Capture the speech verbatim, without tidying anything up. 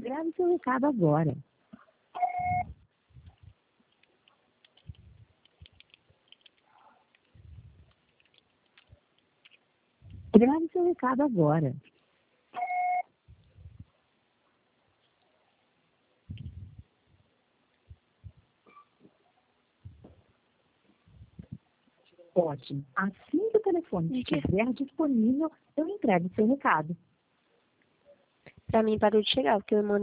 Grave seu recado agora. Grave seu recado agora. Ótimo. Assim que o telefone estiver disponível, eu entrego seu recado. Pra mim parou de chegar, porque eu mandei